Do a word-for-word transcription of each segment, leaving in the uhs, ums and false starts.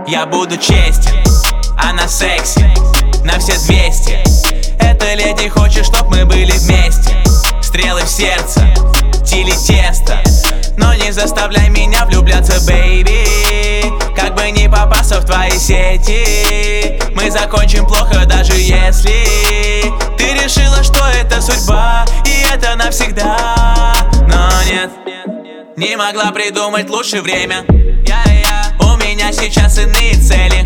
Я буду честен, она секси на все двести. Эта леди хочет, чтоб мы были вместе. Стрелы в сердце, тили тесто. Но не заставляй меня влюбляться, бэйби. Как бы не попасться в твои сети, мы закончим плохо, даже если ты решила, что это судьба и это навсегда. Но нет, не могла придумать лучше время. У меня сейчас иные цели.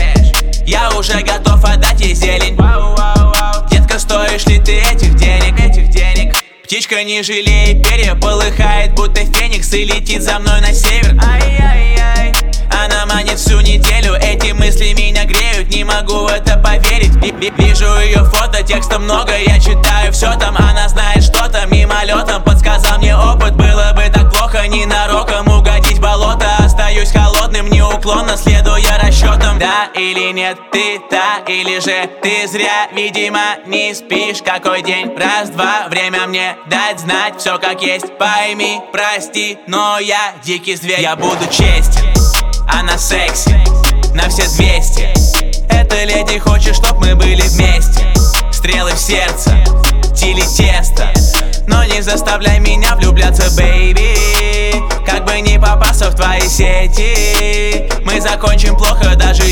Я уже готов отдать ей зелень. Детка, стоишь ли ты этих денег? Этих денег. Птичка, не жалей, перья полыхает, будто феникс, и летит за мной на север. Ай-яй-яй. Она манит всю неделю, эти мысли меня греют, не могу в это поверить. Вижу ее фото, текста много, я читаю все там. Она знает что-то, мимолетом подсказал мне опыт. Было бы так плохо ненароком угодить в болото. Остаюсь холодным, неуклонно следуя расчетам. Да или нет, ты та, или же ты зря, видимо, не спишь. Какой день? Раз-два, время мне дать знать все как есть. Пойми, прости, но я дикий зверь. Я буду честен, она секси на все двести. Эта леди хочет, чтоб мы были вместе. Стрелы в сердце, тили тесто. Но не заставляй меня влюбляться, бэйби. Как бы не попасться в твои сети, мы закончим плохо, даже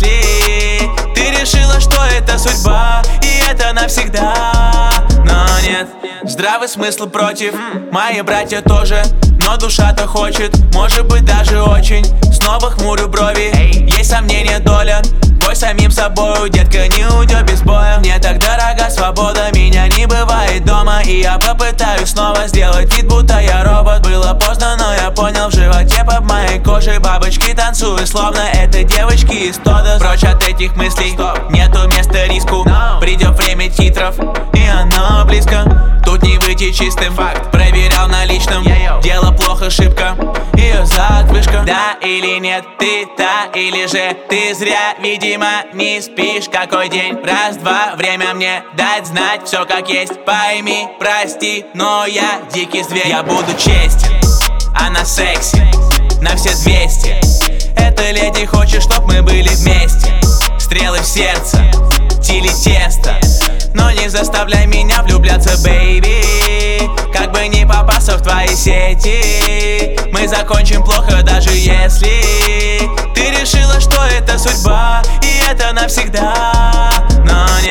если ты решила, что это судьба и это навсегда. Но нет, здравый смысл против, мои братья тоже. Но душа-то хочет, может быть даже очень. Снова хмурю брови, есть сомнения, доля. Бой самим собою, детка, не уйдет без боя. Мне так дорога свобода, меня не бывает дома. И я попытаюсь снова сделать вид, будто я робот. Было поздно, но я понял, в животе под моей кожей бабочки танцуют, словно это девочки из Тодос. Прочь от этих мыслей, нету места риску. Придет время титров, и оно близко. Тут не выйти чистым, факт, проверял на личном. Дело плохо, ошибка, ее задвижка. Да или нет, ты та, или же ты зря, видимо, не спишь. Какой день? Раз-два, время мне дать знать все как есть. Пойми, прости, но я дикий зверь. Я буду честен, она секси на все двести. Эта леди хочет, чтоб мы были вместе. Стрелы в сердце, тили тесто. Но не заставляй меня влюбляться, бэйби. Как бы не попасться в твои сети, мы закончим плохо, даже если ты решила, что это судьба и это навсегда. Но не